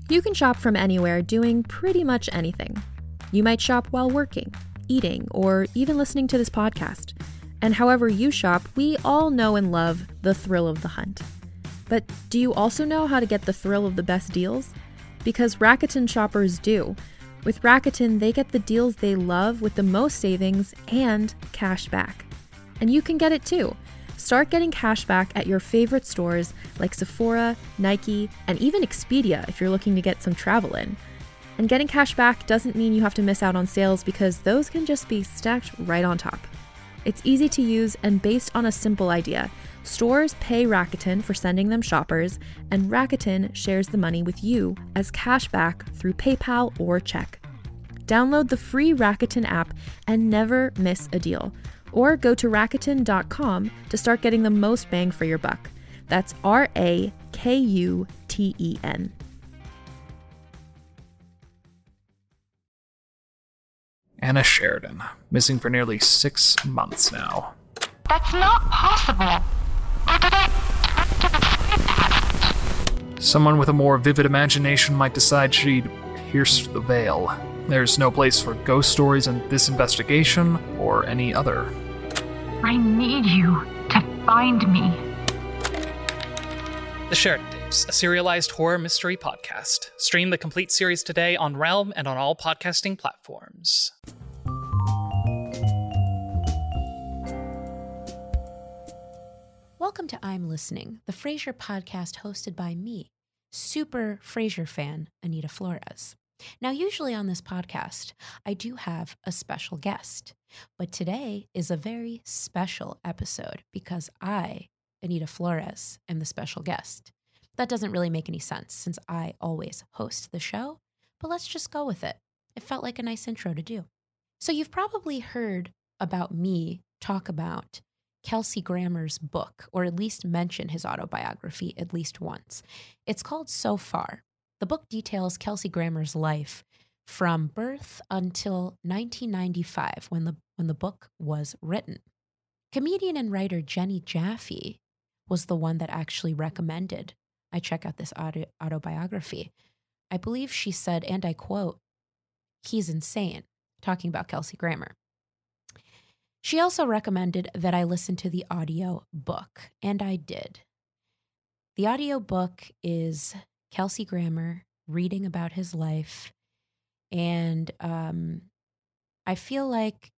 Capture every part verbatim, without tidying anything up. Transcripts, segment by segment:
You can shop from anywhere doing pretty much anything. You might shop while working, eating, or even listening to this podcast. And however you shop, we all know and love the thrill of the hunt. But do you also know how to get the thrill of the best deals? Because Rakuten shoppers do. With Rakuten, they get the deals they love with the most savings and cash back. And you can get it too. Start getting cash back at your favorite stores like Sephora, Nike, and even Expedia if you're looking to get some travel in. And getting cash back doesn't mean you have to miss out on sales because those can just be stacked right on top. It's easy to use and based on a simple idea. Stores pay Rakuten for sending them shoppers, and Rakuten shares the money with you as cash back through PayPal or check. Download the free Rakuten app and never miss a deal. Or go to Rakuten dot com to start getting the most bang for your buck. That's R A K U T E N. Anna Sheridan, missing for nearly six months now. That's not possible. Someone with a more vivid imagination might decide she'd pierce the veil. There's no place for ghost stories in this investigation or any other. I need you to find me. The Sheridan Tapes, a serialized horror mystery podcast. Stream the complete series today on Realm and on all podcasting platforms. Welcome to I'm Listening, the Frasier podcast hosted by me, super Frasier fan Anita Flores. Now, usually on this podcast, I do have a special guest, but today is a very special episode because I, Anita Flores, am the special guest. That doesn't really make any sense since I always host the show, but let's just go with it. It felt like a nice intro to do. So you've probably heard about me talk about Kelsey Grammer's book, or at least mention his autobiography at least once. It's called So Far. The book details Kelsey Grammer's life from birth until nineteen ninety-five, when the when the book was written. Comedian and writer Jenny Jaffe was the one that actually recommended I check out this auto, autobiography. I believe she said, and I quote, "He's insane," talking about Kelsey Grammer. She also recommended that I listen to the audio book, and I did. The audio book is Kelsey Grammer reading about his life, and um, I feel like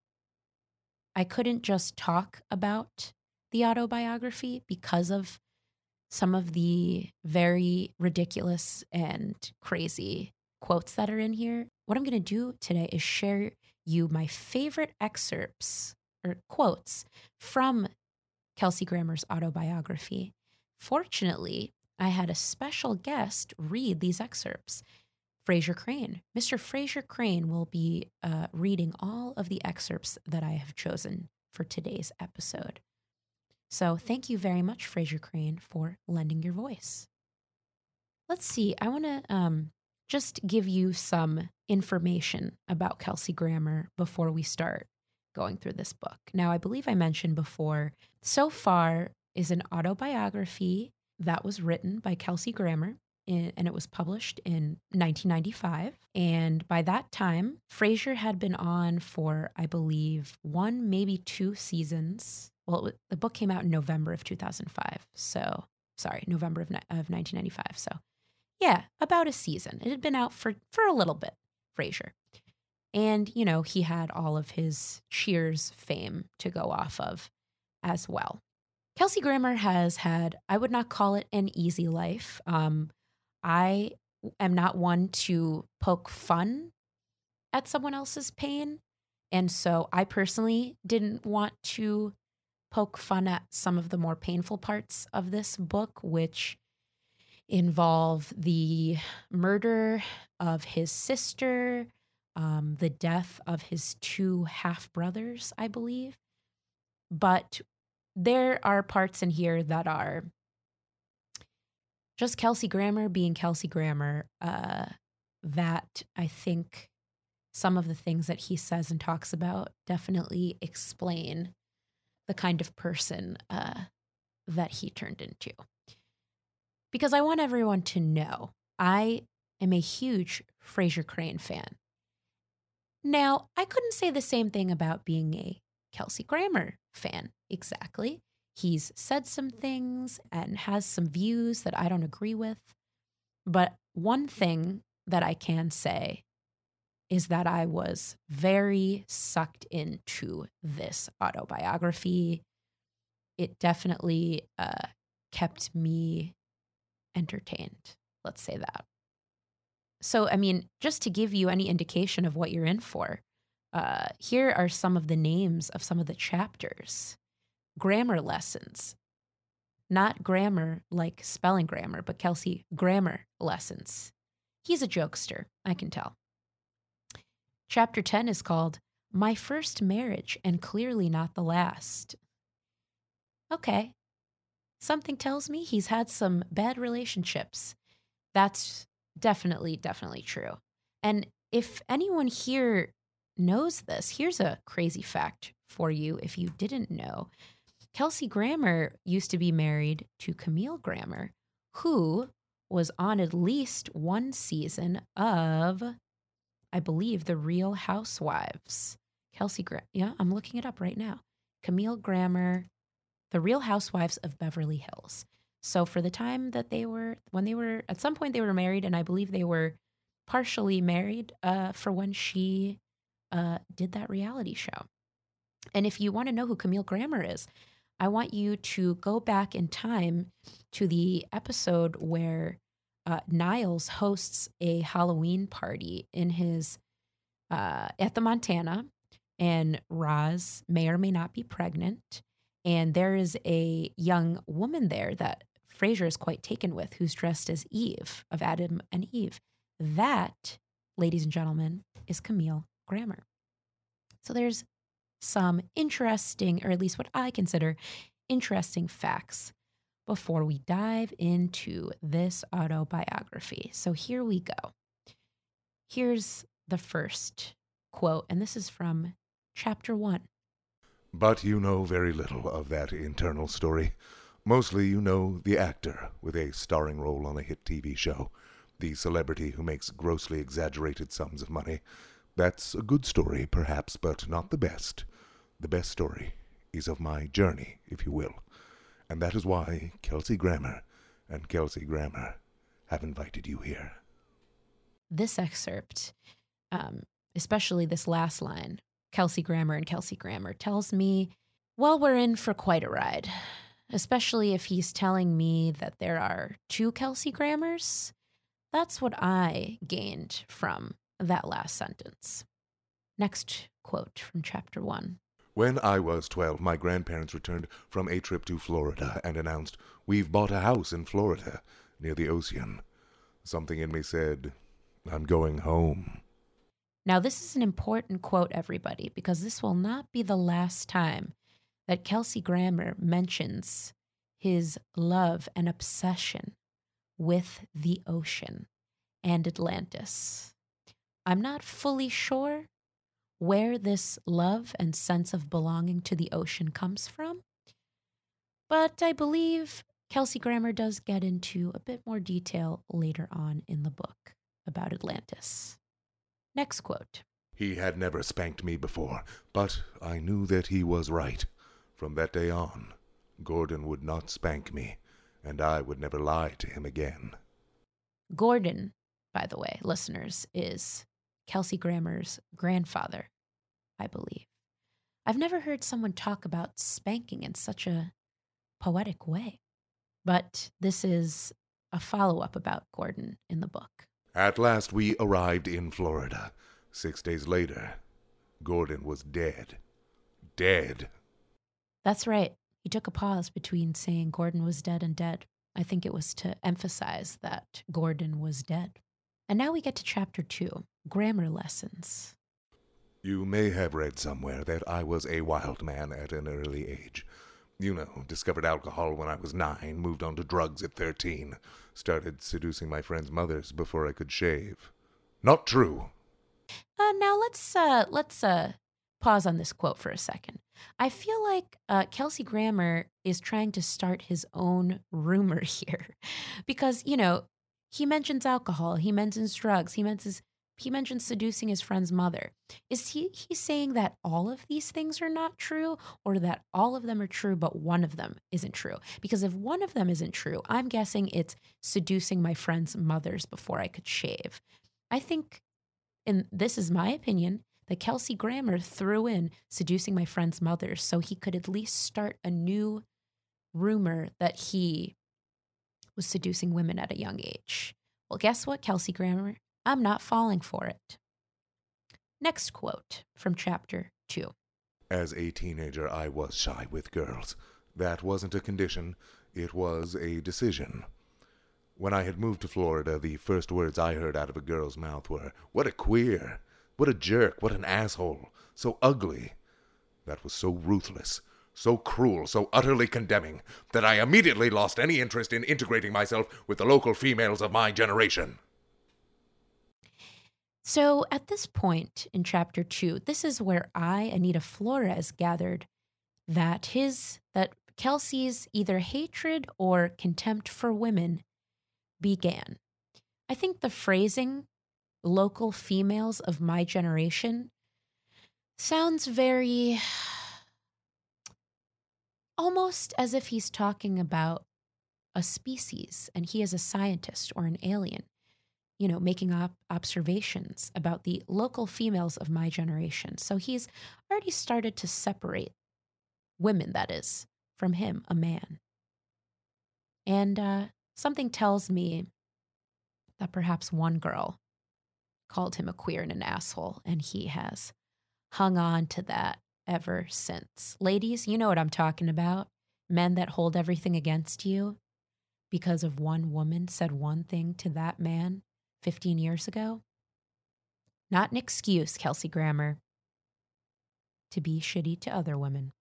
I couldn't just talk about the autobiography because of some of the very ridiculous and crazy quotes that are in here. What I'm going to do today is share you my favorite excerpts or quotes from Kelsey Grammer's autobiography. Fortunately, I had a special guest read these excerpts, Frasier Crane. Mister Frasier Crane will be uh, reading all of the excerpts that I have chosen for today's episode. So thank you very much, Frasier Crane, for lending your voice. Let's see, I want to um, just give you some information about Kelsey Grammer before we start going through this book. Now, I believe I mentioned before, So Far is an autobiography that was written by Kelsey Grammer, in, and it was published in nineteen ninety-five. And by that time, Frasier had been on for, I believe, one, maybe two seasons. Well, it, the book came out in November of two thousand five. So, sorry, November of, of nineteen ninety-five. So, yeah, about a season. It had been out for, for a little bit, Frasier. And, you know, he had all of his Cheers fame to go off of as well. Kelsey Grammer has had, I would not call it an easy life. Um, I am not one to poke fun at someone else's pain. And so I personally didn't want to poke fun at some of the more painful parts of this book, which involve the murder of his sister, um, the death of his two half-brothers, I believe. But there are parts in here that are just Kelsey Grammer being Kelsey Grammer, uh, that I think some of the things that he says and talks about definitely explain the kind of person uh, that he turned into. Because I want everyone to know, I am a huge Frasier Crane fan. Now, I couldn't say the same thing about being a Kelsey Grammer fan exactly. He's said some things and has some views that I don't agree with. But one thing that I can say is that I was very sucked into this autobiography. It definitely uh, kept me entertained, let's say that. So, I mean, just to give you any indication of what you're in for, uh, here are some of the names of some of the chapters. Grammar lessons. Not grammar like spelling grammar, but Kelsey Grammer lessons. He's a jokester, I can tell. Chapter ten is called My First Marriage and Clearly Not the Last. Okay. Something tells me he's had some bad relationships. That's definitely, definitely true. And if anyone here knows this, here's a crazy fact for you if you didn't know. Kelsey Grammer used to be married to Camille Grammer, who was on at least one season of, I believe, The Real Housewives. Kelsey Grammer, yeah, I'm looking it up right now. Camille Grammer, The Real Housewives of Beverly Hills. So for the time that they were, when they were, at some point they were married, and I believe they were partially married uh, for when she uh, did that reality show. And if you want to know who Camille Grammer is, I want you to go back in time to the episode where uh, Niles hosts a Halloween party in his, uh, at the Montana, and Roz may or may not be pregnant. And there is a young woman there that Frasier is quite taken with, who's dressed as Eve, of Adam and Eve. That, ladies and gentlemen, is Camille Grammer. So there's some interesting, or at least what I consider interesting facts before we dive into this autobiography. So here we go. Here's the first quote, and this is from chapter one. But you know very little of that internal story. Mostly you know the actor with a starring role on a hit T V show, the celebrity who makes grossly exaggerated sums of money. That's a good story, perhaps, but not the best. The best story is of my journey, if you will. And that is why Kelsey Grammer and Kelsey Grammer have invited you here. This excerpt, um, especially this last line, Kelsey Grammer and Kelsey Grammer, tells me, well, we're in for quite a ride, especially if he's telling me that there are two Kelsey Grammers. That's what I gained from that last sentence. Next quote from chapter one. When I was twelve, my grandparents returned from a trip to Florida and announced, "We've bought a house in Florida, near the ocean." Something in me said, "I'm going home." Now, this is an important quote, everybody, because this will not be the last time that Kelsey Grammer mentions his love and obsession with the ocean and Atlantis. I'm not fully sure where this love and sense of belonging to the ocean comes from, but I believe Kelsey Grammer does get into a bit more detail later on in the book about Atlantis. Next quote. He had never spanked me before, but I knew that he was right. From that day on, Gordon would not spank me, and I would never lie to him again. Gordon, by the way, listeners, is Kelsey Grammer's grandfather, I believe. I've never heard someone talk about spanking in such a poetic way, but this is a follow-up about Gordon in the book. At last we arrived in Florida. Six days later, Gordon was dead. Dead. That's right. He took a pause between saying Gordon was dead and dead. I think it was to emphasize that Gordon was dead. And now we get to chapter two, grammar lessons. You may have read somewhere that I was a wild man at an early age. You know, discovered alcohol when I was nine, moved on to drugs at thirteen, started seducing my friends' mothers before I could shave. Not true. Uh, now let's uh, let's uh, pause on this quote for a second. I feel like uh, Kelsey Grammer is trying to start his own rumor here, because you know He mentions alcohol. He mentions drugs. He mentions he mentions seducing his friend's mother. Is he he saying that all of these things are not true, or that all of them are true but one of them isn't true? Because if one of them isn't true, I'm guessing it's seducing my friend's mothers before I could shave. I think, and this is my opinion, that Kelsey Grammer threw in seducing my friend's mothers so he could at least start a new rumor that he was seducing women at a young age. Well, guess what, Kelsey Grammer? I'm not falling for it. Next quote from chapter two. As a teenager, I was shy with girls. That wasn't a condition, it was a decision. When I had moved to Florida, the first words I heard out of a girl's mouth were, "What a queer! What a jerk! What an asshole! So ugly!" That was so ruthless, so cruel, so utterly condemning, that I immediately lost any interest in integrating myself with the local females of my generation. So at this point in chapter two, this is where I, Anita Flores, gathered that his, that Kelsey's either hatred or contempt for women began. I think the phrasing, local females of my generation, sounds very, almost as if he's talking about a species and he is a scientist or an alien, you know, making op- observations about the local females of my generation. So he's already started to separate women, that is, from him, a man. And uh, something tells me that perhaps one girl called him a queer and an asshole, and he has hung on to that ever since. Ladies, you know what I'm talking about. Men that hold everything against you because of one woman said one thing to that man fifteen years ago. Not an excuse, Kelsey Grammer, to be shitty to other women.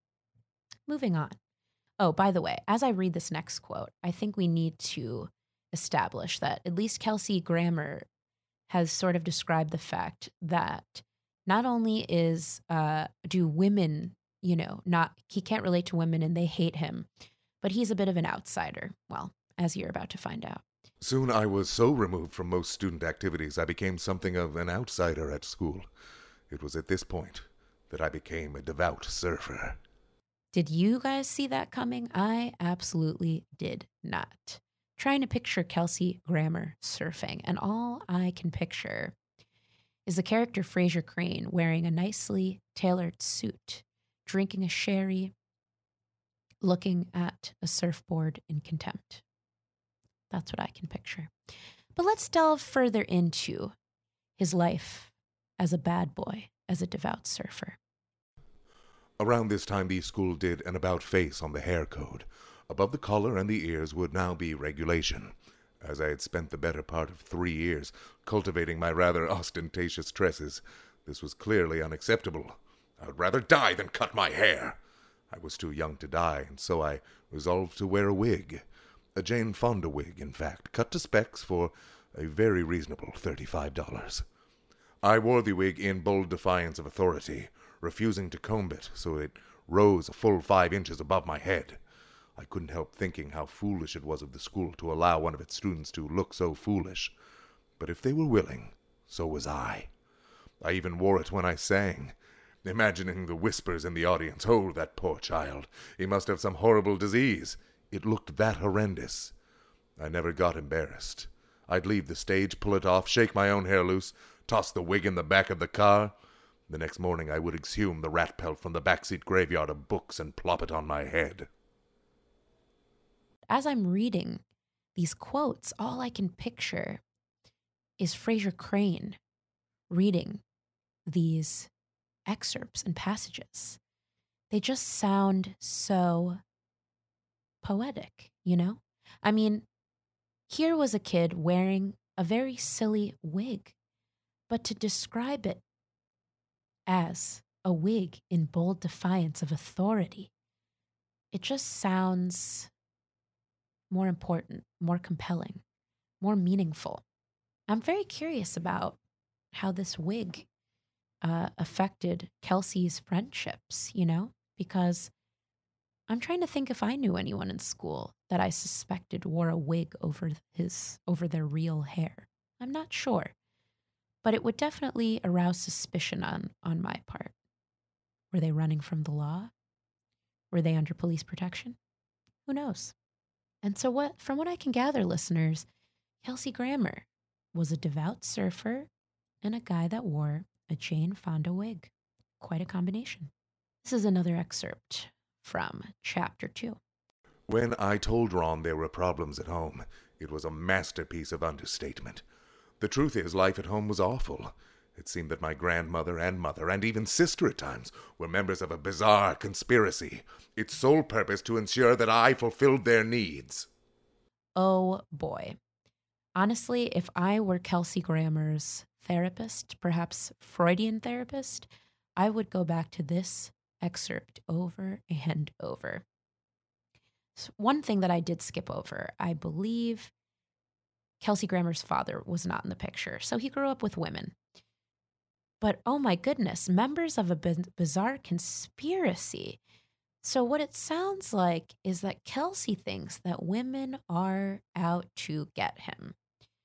Moving on. Oh, by the way, as I read this next quote, I think we need to establish that at least Kelsey Grammer has sort of described the fact that not only is, uh, do women, you know, not, he can't relate to women and they hate him, but he's a bit of an outsider. Well, as you're about to find out. Soon I was so removed from most student activities I became something of an outsider at school. It was at this point that I became a devout surfer. Did you guys see that coming? I absolutely did not. Trying to picture Kelsey Grammer surfing, and all I can picture is the character Frasier Crane wearing a nicely tailored suit, drinking a sherry, looking at a surfboard in contempt. That's what I can picture. But let's delve further into his life as a bad boy, as a devout surfer. Around this time, the school did an about-face on the hair code. Above the collar and the ears would now be regulation. As I had spent the better part of three years cultivating my rather ostentatious tresses, this was clearly unacceptable. I would rather die than cut my hair. I was too young to die, and so I resolved to wear a wig. A Jane Fonda wig, in fact, cut to specs for a very reasonable thirty-five dollars. I wore the wig in bold defiance of authority, refusing to comb it so it rose a full five inches above my head. I couldn't help thinking how foolish it was of the school to allow one of its students to look so foolish. But if they were willing, so was I. I even wore it when I sang, imagining the whispers in the audience, "Oh, that poor child, he must have some horrible disease." It looked that horrendous. I never got embarrassed. I'd leave the stage, pull it off, shake my own hair loose, toss the wig in the back of the car. The next morning I would exhume the rat pelt from the backseat graveyard of books and plop it on my head. As I'm reading these quotes, all I can picture is Frasier Crane reading these excerpts and passages. They just sound so poetic, you know? I mean, here was a kid wearing a very silly wig, but to describe it as a wig in bold defiance of authority, it just sounds more important, more compelling, more meaningful. I'm very curious about how this wig uh, affected Kelsey's friendships, you know, because I'm trying to think if I knew anyone in school that I suspected wore a wig over his over their real hair. I'm not sure, but it would definitely arouse suspicion on, on my part. Were they running from the law? Were they under police protection? Who knows? And so what, from what I can gather, listeners, Kelsey Grammer was a devout surfer and a guy that wore a Jane Fonda wig. Quite a combination. This is another excerpt from chapter two. When I told Ron there were problems at home, it was a masterpiece of understatement. The truth is, life at home was awful. It seemed that my grandmother and mother, and even sister at times, were members of a bizarre conspiracy, its sole purpose to ensure that I fulfilled their needs. Oh boy. Honestly, if I were Kelsey Grammer's therapist, perhaps Freudian therapist, I would go back to this excerpt over and over. So one thing that I did skip over, I believe Kelsey Grammer's father was not in the picture, so he grew up with women. But oh my goodness, members of a bizarre conspiracy. So what it sounds like is that Kelsey thinks that women are out to get him.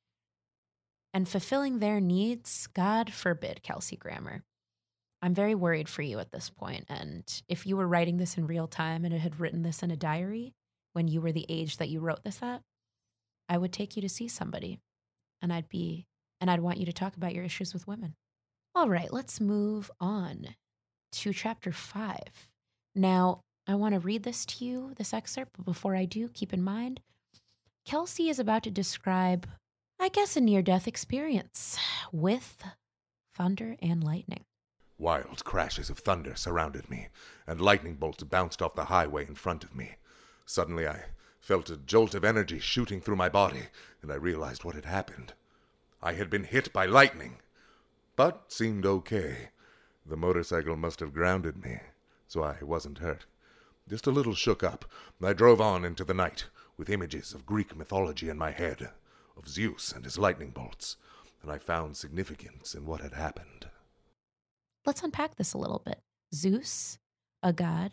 And fulfilling their needs, God forbid, Kelsey Grammer. I'm very worried for you at this point. And if you were writing this in real time and it had written this in a diary when you were the age that you wrote this at, I would take you to see somebody. And I'd be, and I'd want you to talk about your issues with women. All right, let's move on to chapter five. Now, I want to read this to you, this excerpt, but before I do, keep in mind, Kelsey is about to describe, I guess, a near-death experience with thunder and lightning. Wild crashes of thunder surrounded me, and lightning bolts bounced off the highway in front of me. Suddenly, I felt a jolt of energy shooting through my body, and I realized what had happened. I had been hit by lightning, but seemed okay. The motorcycle must have grounded me, so I wasn't hurt. Just a little shook up, I drove on into the night, with images of Greek mythology in my head, of Zeus and his lightning bolts, and I found significance in what had happened. Let's unpack this a little bit. Zeus, a god.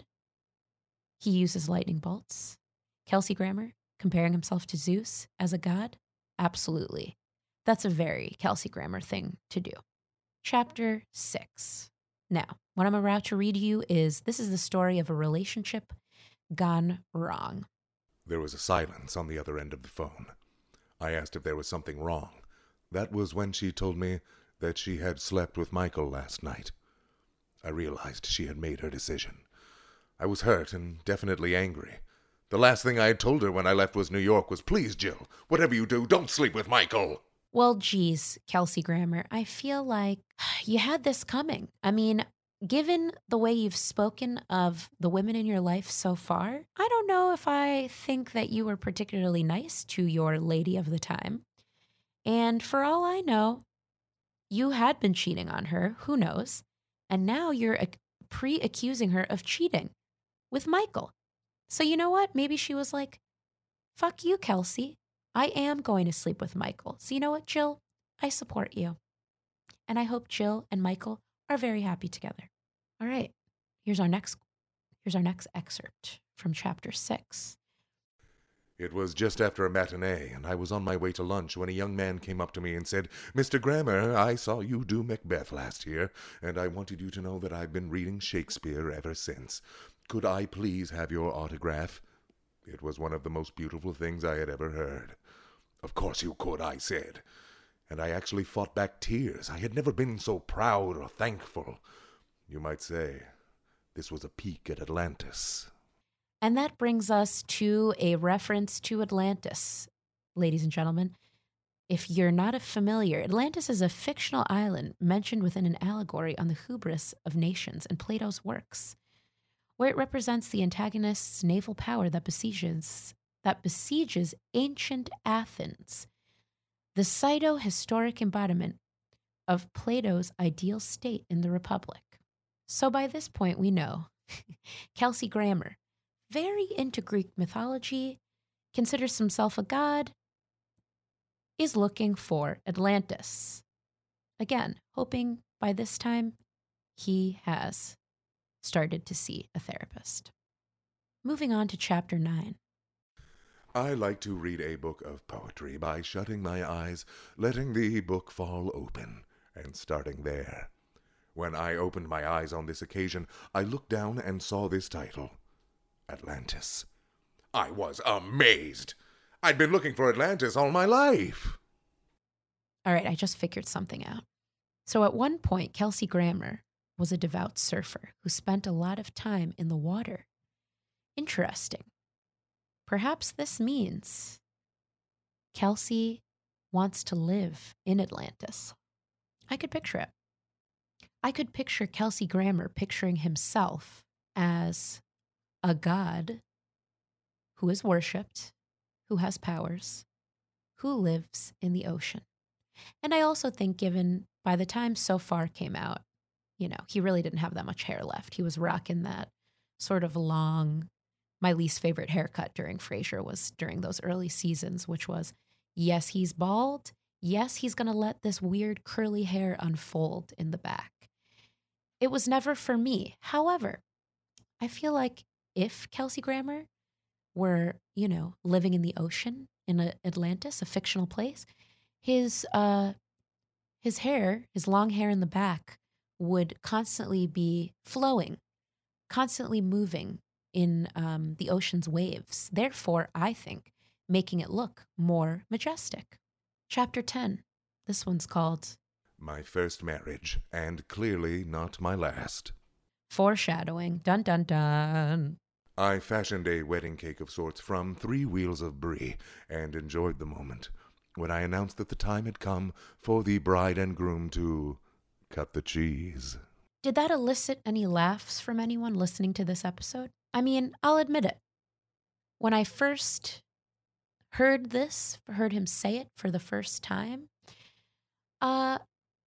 He uses lightning bolts. Kelsey Grammer, comparing himself to Zeus as a god? Absolutely. That's a very Kelsey Grammer thing to do. Chapter six. Now, what I'm about to read you is, this is the story of a relationship gone wrong. There was a silence on the other end of the phone. I asked if there was something wrong. That was when she told me that she had slept with Michael last night. I realized she had made her decision. I was hurt and definitely angry. The last thing I had told her when I left was New York was, "Please, Jill, whatever you do, don't sleep with Michael." Well, geez, Kelsey Grammer, I feel like you had this coming. I mean, given the way you've spoken of the women in your life so far, I don't know if I think that you were particularly nice to your lady of the time. And for all I know, you had been cheating on her, who knows? And now you're pre-accusing her of cheating with Michael. So you know what? Maybe she was like, fuck you, Kelsey. I am going to sleep with Michael. So you know what, Jill? I support you. And I hope Jill and Michael are very happy together. All right, here's our next, here's our next excerpt from chapter six. It was just after a matinee, and I was on my way to lunch when a young man came up to me and said, "Mister Grammer, I saw you do Macbeth last year, and I wanted you to know that I've been reading Shakespeare ever since. Could I please have your autograph?" It was one of the most beautiful things I had ever heard. "Of course you could," I said. And I actually fought back tears. I had never been so proud or thankful. You might say this was a peek at Atlantis. And that brings us to a reference to Atlantis, ladies and gentlemen. If you're not familiar, Atlantis is a fictional island mentioned within an allegory on the hubris of nations in Plato's works, where it represents the antagonist's naval power that besieges, that besieges ancient Athens, the pseudo-historic embodiment of Plato's ideal state in the Republic. So by this point, we know Kelsey Grammer, very into Greek mythology, considers himself a god, is looking for Atlantis. Again, hoping by this time he has started to see a therapist. Moving on to chapter nine. I like to read a book of poetry by shutting my eyes, letting the book fall open, and starting there. When I opened my eyes on this occasion, I looked down and saw this title, Atlantis. I was amazed. I'd been looking for Atlantis all my life. All right, I just figured something out. So at one point, Kelsey Grammer was a devout surfer who spent a lot of time in the water. Interesting. Perhaps this means Kelsey wants to live in Atlantis. I could picture it. I could picture Kelsey Grammer picturing himself as a god who is worshipped, who has powers, who lives in the ocean. And I also think, given by the time So Far came out, you know, he really didn't have that much hair left. He was rocking that sort of long, my least favorite haircut during Frasier was during those early seasons, which was, yes, he's bald. Yes, he's going to let this weird curly hair unfold in the back. It was never for me. However, I feel like if Kelsey Grammer were, you know, living in the ocean in a, Atlantis, a fictional place, his uh, his hair, his long hair in the back would constantly be flowing, constantly moving in um, the ocean's waves. Therefore, I think, making it look more majestic. Chapter ten. This one's called My First Marriage, and clearly not my last. Foreshadowing. Dun, dun, dun. I fashioned a wedding cake of sorts from three wheels of brie and enjoyed the moment when I announced that the time had come for the bride and groom to cut the cheese. Did that elicit any laughs from anyone listening to this episode? I mean, I'll admit it. When I first heard this, heard him say it for the first time, uh,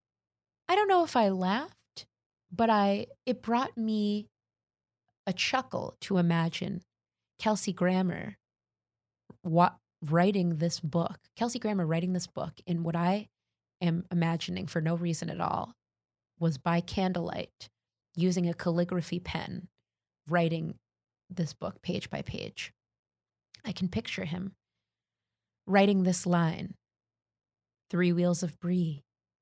I don't know if I laughed, but I it brought me a chuckle to imagine Kelsey Grammer wa- writing this book, Kelsey Grammer writing this book in what I am imagining for no reason at all was by candlelight, using a calligraphy pen, writing this book page by page. I can picture him writing this line, three wheels of brie,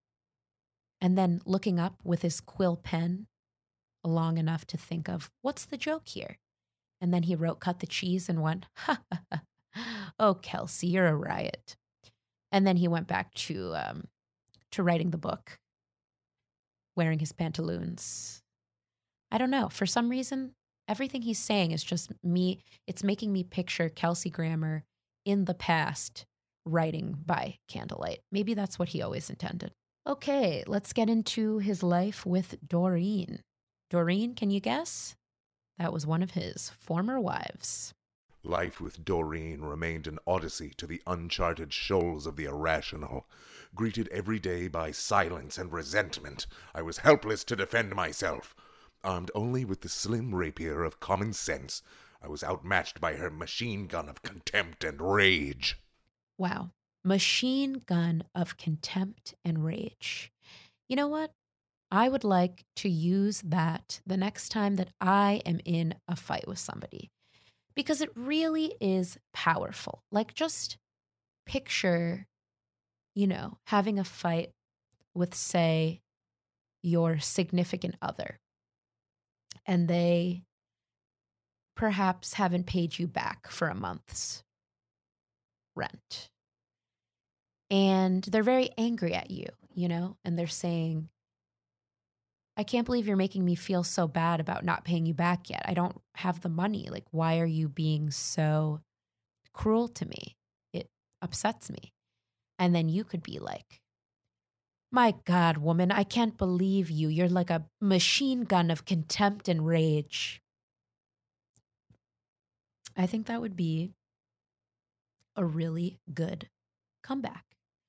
and then looking up with his quill pen long enough to think of, what's the joke here? And then he wrote, cut the cheese, and went, ha, ha, ha. Oh, Kelsey, you're a riot. And then he went back to um, to writing the book, wearing his pantaloons. I don't know. For some reason, everything he's saying is just me. It's making me picture Kelsey Grammer in the past writing by candlelight. Maybe that's what he always intended. Okay, let's get into his life with Doreen. Doreen, can you guess? That was one of his former wives. Life with Doreen remained an odyssey to the uncharted shoals of the irrational. Greeted every day by silence and resentment, I was helpless to defend myself. Armed only with the slim rapier of common sense, I was outmatched by her machine gun of contempt and rage. Wow. Machine gun of contempt and rage. You know what? I would like to use that the next time that I am in a fight with somebody, because it really is powerful. Like, just picture, you know, having a fight with, say, your significant other, and they perhaps haven't paid you back for a month's rent. And they're very angry at you, you know, and they're saying, I can't believe you're making me feel so bad about not paying you back yet. I don't have the money. Like, why are you being so cruel to me? It upsets me. And then you could be like, my God, woman, I can't believe you. You're like a machine gun of contempt and rage. I think that would be a really good comeback.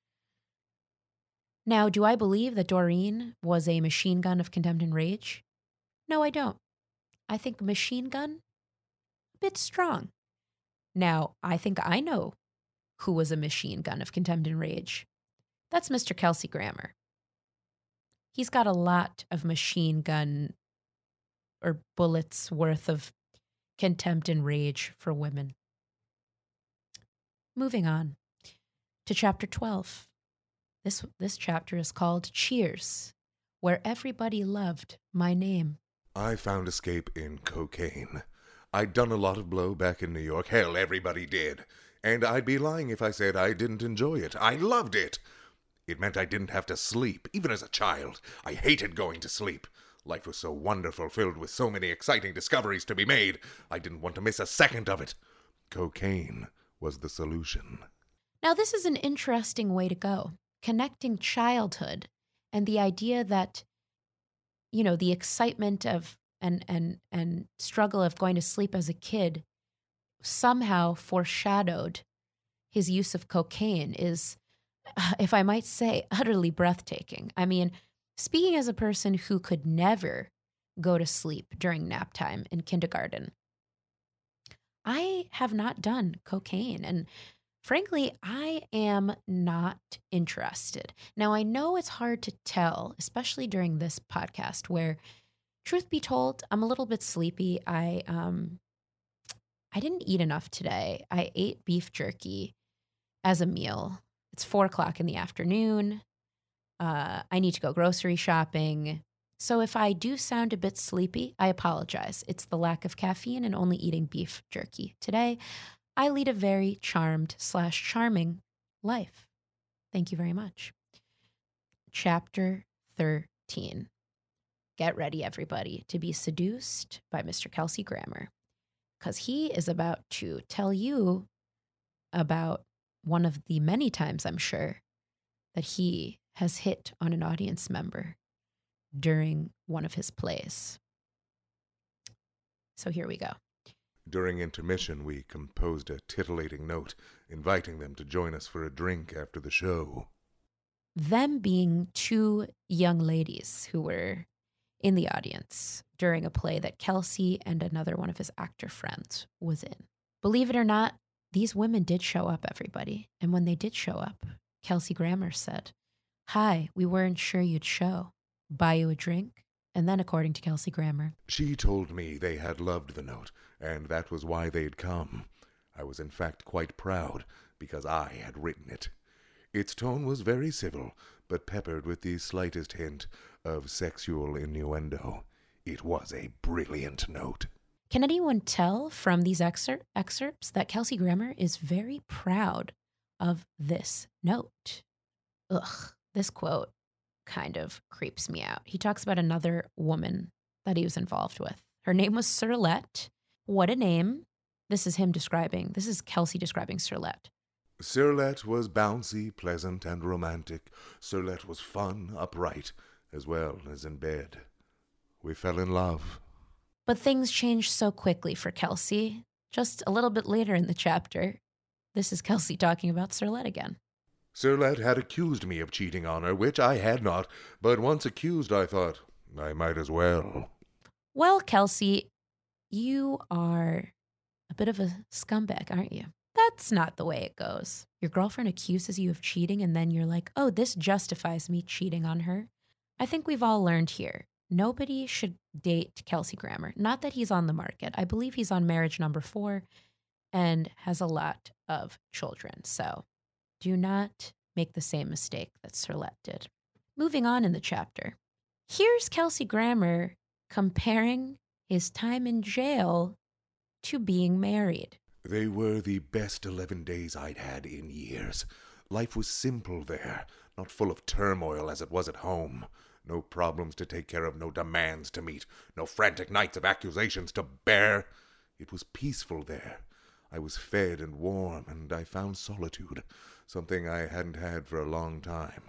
Now, do I believe that Doreen was a machine gun of contempt and rage? No, I don't. I think machine gun, a bit strong. Now, I think I know who was a machine gun of contempt and rage. That's Mister Kelsey Grammer. He's got a lot of machine gun or bullets worth of contempt and rage for women. Moving on to chapter twelve. This, this chapter is called Cheers, where everybody loved my name. I found escape in cocaine. I'd done a lot of blow back in New York. Hell, everybody did. And I'd be lying if I said I didn't enjoy it. I loved it. It meant I didn't have to sleep, even as a child. I hated going to sleep. Life was so wonderful, filled with so many exciting discoveries to be made. I didn't want to miss a second of it. Cocaine was the solution. Now, this is an interesting way to go, connecting childhood and the idea that, you know, the excitement of and and and struggle of going to sleep as a kid somehow foreshadowed his use of cocaine is, if I might say, utterly breathtaking. I mean, speaking as a person who could never go to sleep during nap time in kindergarten, I have not done cocaine, and frankly, I am not interested. Now, I know it's hard to tell, especially during this podcast, where, truth be told, I'm a little bit sleepy. I um, I didn't eat enough today. I ate beef jerky as a meal. It's four o'clock in the afternoon. Uh, I need to go grocery shopping. So if I do sound a bit sleepy, I apologize. It's the lack of caffeine and only eating beef jerky today. I lead a very charmed slash charming life. Thank you very much. Chapter thirteen. Get ready, everybody, to be seduced by Mister Kelsey Grammer, because he is about to tell you about one of the many times, I'm sure, that he has hit on an audience member during one of his plays. So here we go. During intermission, we composed a titillating note, inviting them to join us for a drink after the show. Them being two young ladies who were in the audience during a play that Kelsey and another one of his actor friends was in. Believe it or not, these women did show up, everybody. And when they did show up, Kelsey Grammer said, "Hi, we weren't sure you'd show. Buy you a drink?" And then, according to Kelsey Grammer, she told me they had loved the note, and that was why they'd come. I was in fact quite proud, because I had written it. Its tone was very civil, but peppered with the slightest hint of sexual innuendo. It was a brilliant note. Can anyone tell from these excer- excerpts that Kelsey Grammer is very proud of this note? Ugh, this quote kind of creeps me out. He talks about another woman that he was involved with. Her name was Sirlette. What a name. This is him describing, this is Kelsey describing Sirlette. Sirlette was bouncy, pleasant, and romantic. Sirlette was fun, upright, as well as in bed. We fell in love. But things changed so quickly for Kelsey. Just a little bit later in the chapter, this is Kelsey talking about Sirlette again. Sirlette had accused me of cheating on her, which I had not, but once accused, I thought, I might as well. Well, Kelsey, you are a bit of a scumbag, aren't you? That's not the way it goes. Your girlfriend accuses you of cheating, and then you're like, oh, this justifies me cheating on her. I think we've all learned here. Nobody should date Kelsey Grammer. Not that he's on the market. I believe he's on marriage number four and has a lot of children. So do not make the same mistake that Sirlette did. Moving on in the chapter. Here's Kelsey Grammer comparing his time in jail to being married. They were the best eleven days I'd had in years. Life was simple there, not full of turmoil as it was at home. No problems to take care of, no demands to meet, no frantic nights of accusations to bear. It was peaceful there. I was fed and warm, and I found solitude, something I hadn't had for a long time.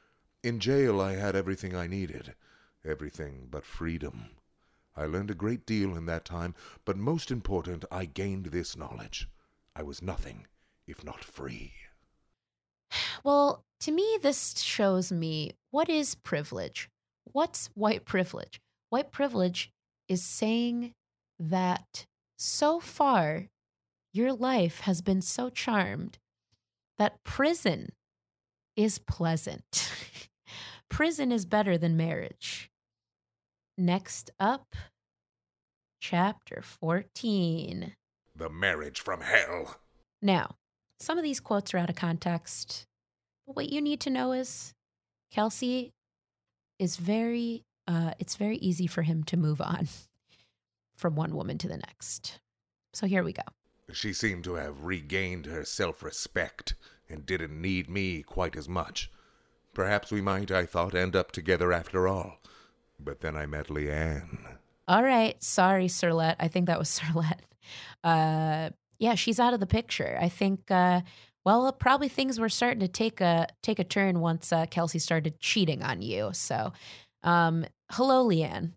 In jail, I had everything I needed, everything but freedom. I learned a great deal in that time, but most important, I gained this knowledge. I was nothing if not free. Well, to me, this shows me what is privilege. What's white privilege? White privilege is saying that so far your life has been so charmed that prison is pleasant. Prison is better than marriage. Next up, chapter fourteen. The marriage from hell. Now, some of these quotes are out of context. But what you need to know is Kelsey is very, uh, it's very easy for him to move on from one woman to the next. So here we go. She seemed to have regained her self-respect and didn't need me quite as much. Perhaps we might, I thought, end up together after all. But then I met Leanne. All right. Sorry, Sirlette. I think that was Sirlette. Uh, yeah, she's out of the picture. I think, uh, well, probably things were starting to take a take a turn once uh, Kelsey started cheating on you. So, um, hello, Leanne.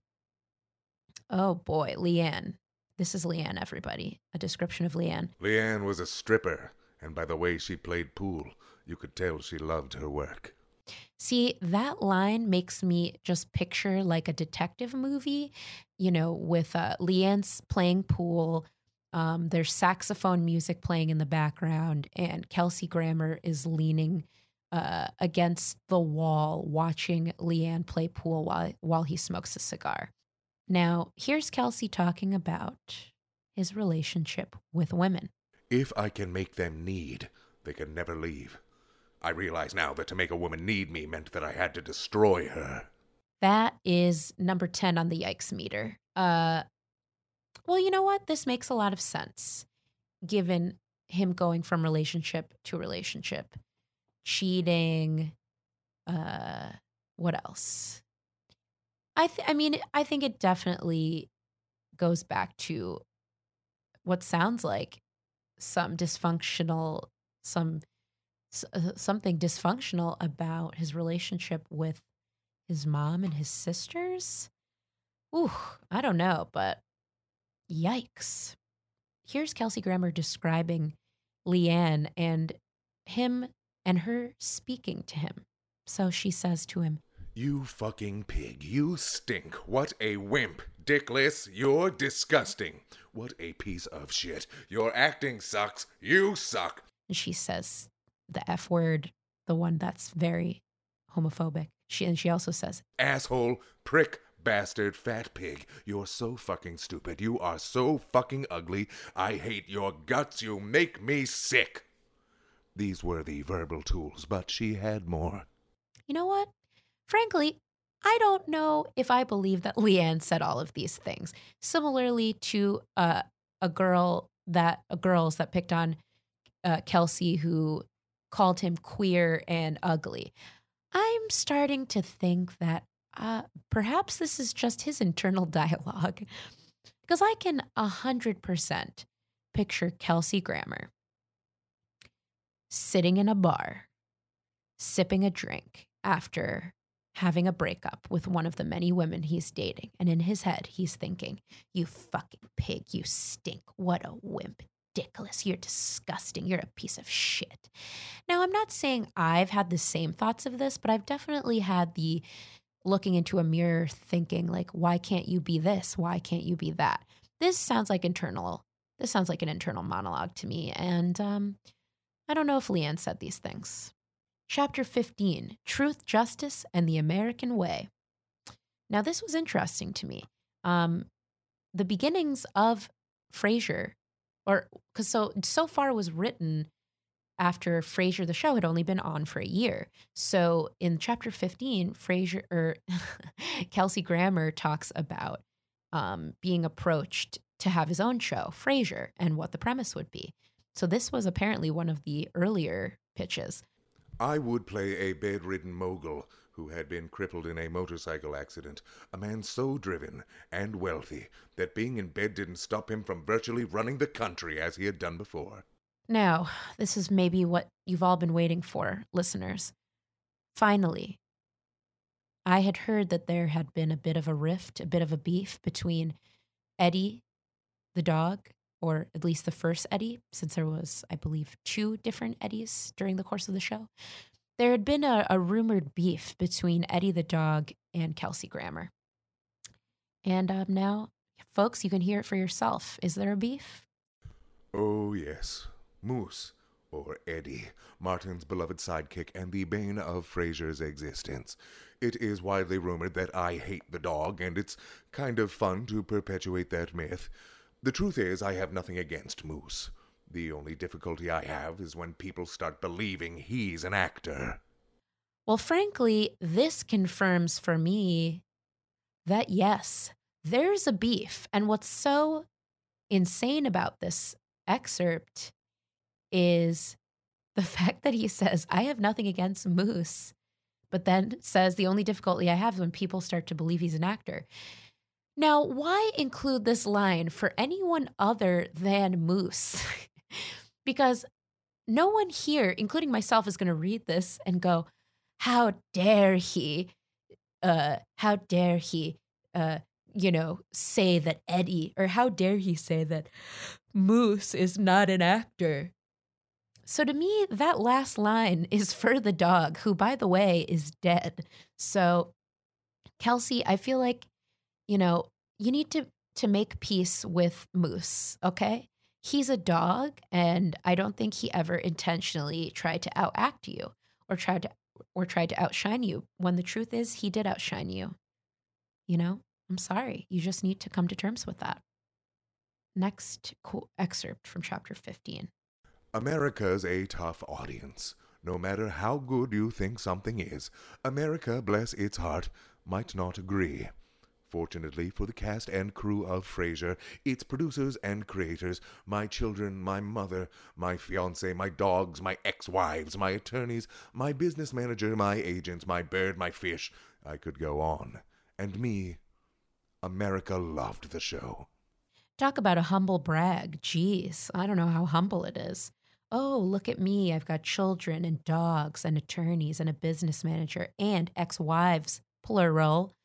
Oh, boy, Leanne. This is Leanne, everybody. A description of Leanne. Leanne was a stripper, and by the way she played pool, you could tell she loved her work. See, that line makes me just picture like a detective movie, you know, with uh, Leanne's playing pool. Um, there's saxophone music playing in the background, and Kelsey Grammer is leaning uh, against the wall watching Leanne play pool while, while he smokes a cigar. Now, here's Kelsey talking about his relationship with women. If I can make them need, they can never leave. I realize now that to make a woman need me meant that I had to destroy her. That is number ten on the yikes meter. Uh, well, you know what? This makes a lot of sense, given him going from relationship to relationship. Cheating. Uh, what else? I th- I mean, I think it definitely goes back to what sounds like some dysfunctional, some uh, something dysfunctional about his relationship with his mom and his sisters. Ooh, I don't know, but yikes. Here's Kelsey Grammer describing Leanne and him and her speaking to him. So she says to him, "You fucking pig, you stink. What a wimp. Dickless, you're disgusting. What a piece of shit. Your acting sucks. You suck." And she says the F word, the one that's very homophobic. She and she also says, "Asshole, prick, bastard, fat pig. You're so fucking stupid. You are so fucking ugly. I hate your guts. You make me sick." These were the verbal tools, but she had more. You know what? Frankly, I don't know if I believe that Leanne said all of these things. Similarly to uh, a girl that uh, girls that picked on uh, Kelsey, who called him queer and ugly. I'm starting to think that uh, perhaps this is just his internal dialogue, because I can a hundred percent picture Kelsey Grammer sitting in a bar, sipping a drink after having a breakup with one of the many women he's dating. And in his head, he's thinking, "You fucking pig, you stink. What a wimp. Dickless. You're disgusting. You're a piece of shit." Now, I'm not saying I've had the same thoughts of this, but I've definitely had the looking into a mirror thinking, like, why can't you be this? Why can't you be that? This sounds like internal. This sounds like an internal monologue to me. And um, I don't know if Leanne said these things. Chapter fifteen, Truth, Justice, and the American Way. Now, this was interesting to me. Um, the beginnings of Frasier, or because so so far it was written after Frasier, the show, had only been on for a year. So in chapter fifteen, Frasier or Kelsey Grammer talks about um, being approached to have his own show, Frasier, and what the premise would be. So this was apparently one of the earlier pitches. I would play a bedridden mogul who had been crippled in a motorcycle accident, a man so driven and wealthy that being in bed didn't stop him from virtually running the country as he had done before. Now, this is maybe what you've all been waiting for, listeners. Finally, I had heard that there had been a bit of a rift, a bit of a beef between Eddie, the dog, or at least the first Eddie, since there was, I believe, two different Eddies during the course of the show. There had been a, a rumored beef between Eddie the dog and Kelsey Grammer. And um, now, folks, you can hear it for yourself. Is there a beef? Oh, yes. Moose, or Eddie, Martin's beloved sidekick and the bane of Frasier's existence. It is widely rumored that I hate the dog, and it's kind of fun to perpetuate that myth. The truth is, I have nothing against Moose. The only difficulty I have is when people start believing he's an actor. Well, frankly, this confirms for me that yes, there's a beef. And what's so insane about this excerpt is the fact that he says, I have nothing against Moose, but then says the only difficulty I have is when people start to believe he's an actor. Now, why include this line for anyone other than Moose? Because no one here, including myself, is going to read this and go, how dare he, uh, how dare he, uh, you know, say that Eddie, or how dare he say that Moose is not an actor. So to me, that last line is for the dog, who, by the way, is dead. So, Kelsey, I feel like, you know, you need to, to make peace with Moose, okay? He's a dog, and I don't think he ever intentionally tried to outact you or tried to or tried to outshine you, when the truth is he did outshine you. You know, I'm sorry. You just need to come to terms with that. Next co- excerpt from chapter fifteen. America's a tough audience. No matter how good you think something is, America, bless its heart, might not agree. Fortunately for the cast and crew of Frasier, its producers and creators, my children, my mother, my fiancé, my dogs, my ex-wives, my attorneys, my business manager, my agents, my bird, my fish, I could go on. And me, America loved the show. Talk about a humble brag. Jeez, I don't know how humble it is. Oh, look at me. I've got children and dogs and attorneys and a business manager and ex-wives, plural.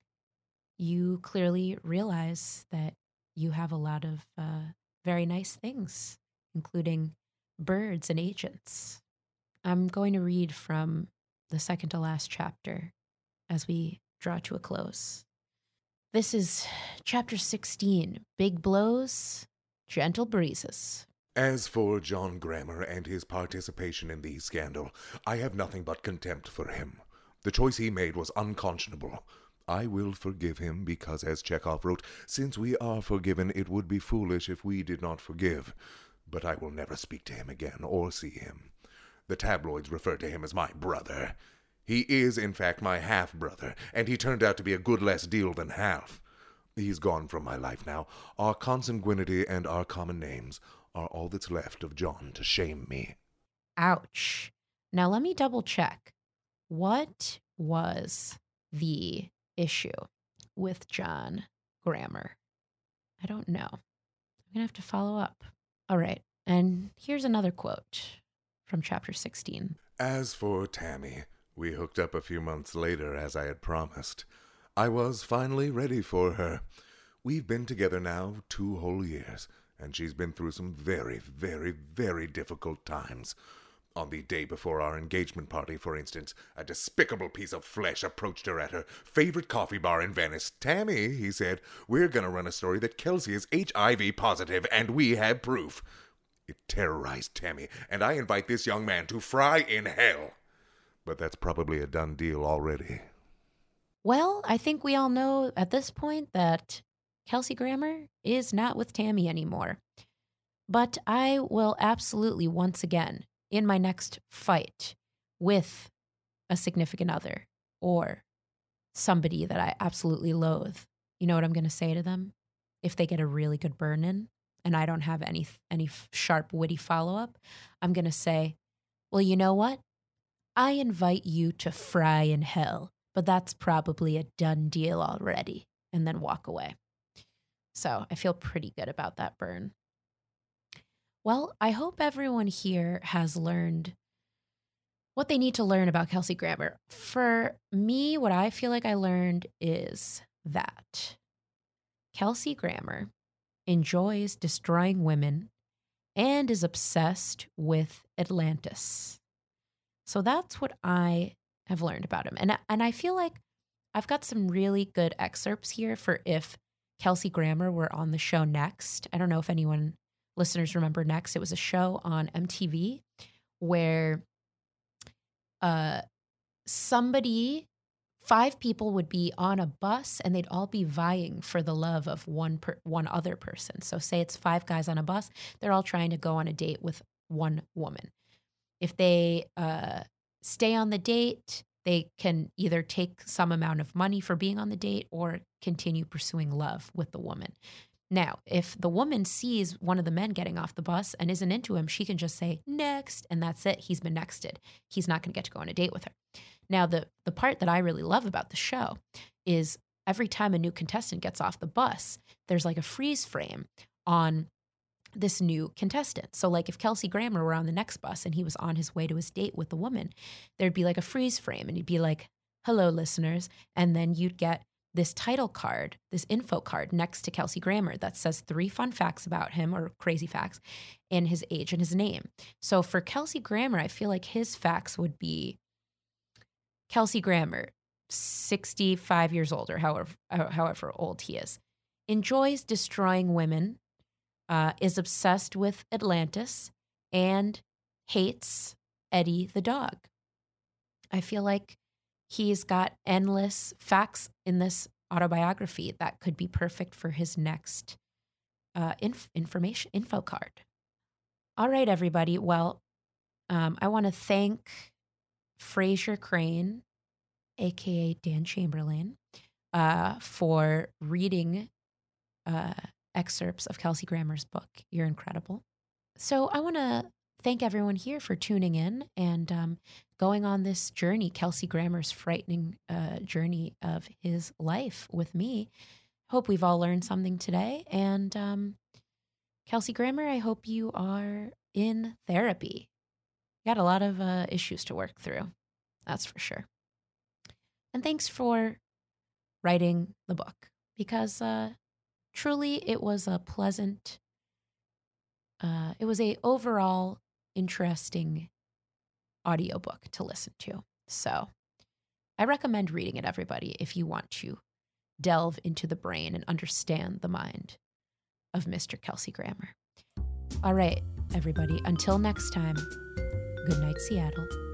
You clearly realize that you have a lot of uh, very nice things, including birds and agents. I'm going to read from the second to last chapter as we draw to a close. This is chapter sixteen, Big Blows, Gentle Breezes. As for John Grammer and his participation in the scandal, I have nothing but contempt for him. The choice he made was unconscionable. I will forgive him because, as Chekhov wrote, since we are forgiven, it would be foolish if we did not forgive. But I will never speak to him again or see him. The tabloids refer to him as my brother. He is, in fact, my half-brother, and he turned out to be a good less deal than half. He's gone from my life now. Our consanguinity and our common names are all that's left of John to shame me. Ouch. Now let me double check. What was the issue with John Grammer? I don't know. I'm going to have to follow up. All right. And here's another quote from chapter sixteen. As for Tammy, we hooked up a few months later, as I had promised. I was finally ready for her. We've been together now two whole years, and she's been through some very, very, very difficult times. On the day before our engagement party, for instance, a despicable piece of flesh approached her at her favorite coffee bar in Venice. Tammy, he said, we're going to run a story that Kelsey is H I V positive, and we have proof. It terrorized Tammy, and I invite this young man to fry in hell. But that's probably a done deal already. Well, I think we all know at this point that Kelsey Grammer is not with Tammy anymore. But I will absolutely, once again, in my next fight with a significant other or somebody that I absolutely loathe, you know what I'm going to say to them? If they get a really good burn in and I don't have any any sharp, witty follow-up, I'm going to say, well, you know what? I invite you to fry in hell, but that's probably a done deal already, and then walk away. So I feel pretty good about that burn. Well, I hope everyone here has learned what they need to learn about Kelsey Grammer. For me, what I feel like I learned is that Kelsey Grammer enjoys destroying women and is obsessed with Atlantis. So that's what I have learned about him. And, and I feel like I've got some really good excerpts here for if Kelsey Grammer were on the show next. I don't know if anyone... listeners remember Next. It was a show on M T V where uh, somebody five people would be on a bus and they'd all be vying for the love of one per, one other person. So say it's five guys on a bus, they're all trying to go on a date with one woman. If they uh, stay on the date, they can either take some amount of money for being on the date or continue pursuing love with the woman. Now, if the woman sees one of the men getting off the bus and isn't into him, she can just say, next, and that's it. He's been nexted. He's not going to get to go on a date with her. Now, the, the part that I really love about the show is every time a new contestant gets off the bus, there's like a freeze frame on this new contestant. So like if Kelsey Grammer were on the next bus and he was on his way to his date with the woman, there'd be like a freeze frame and he'd be like, hello, listeners. And then you'd get this title card, this info card next to Kelsey Grammer that says three fun facts about him or crazy facts and his age and his name. So for Kelsey Grammer, I feel like his facts would be Kelsey Grammer, sixty-five years old or however, however old he is, enjoys destroying women, uh, is obsessed with Atlantis, and hates Eddie the dog. I feel like he's got endless facts in this autobiography that could be perfect for his next uh, inf- information info card. All right, everybody. Well, um, I want to thank Frasier Crane, a k a. Dan Chamberlain, uh, for reading uh, excerpts of Kelsey Grammer's book. You're incredible. So I want to thank everyone here for tuning in and um, going on this journey, Kelsey Grammer's frightening uh, journey of his life with me. Hope we've all learned something today. And um, Kelsey Grammer, I hope you are in therapy. You got a lot of uh, issues to work through. That's for sure. And thanks for writing the book because uh, truly it was a pleasant, uh, it was a overall interesting audiobook to listen to. So I recommend reading it, everybody, if you want to delve into the brain and understand the mind of Mister Kelsey Grammer. All right, everybody, until next time, good night, Seattle.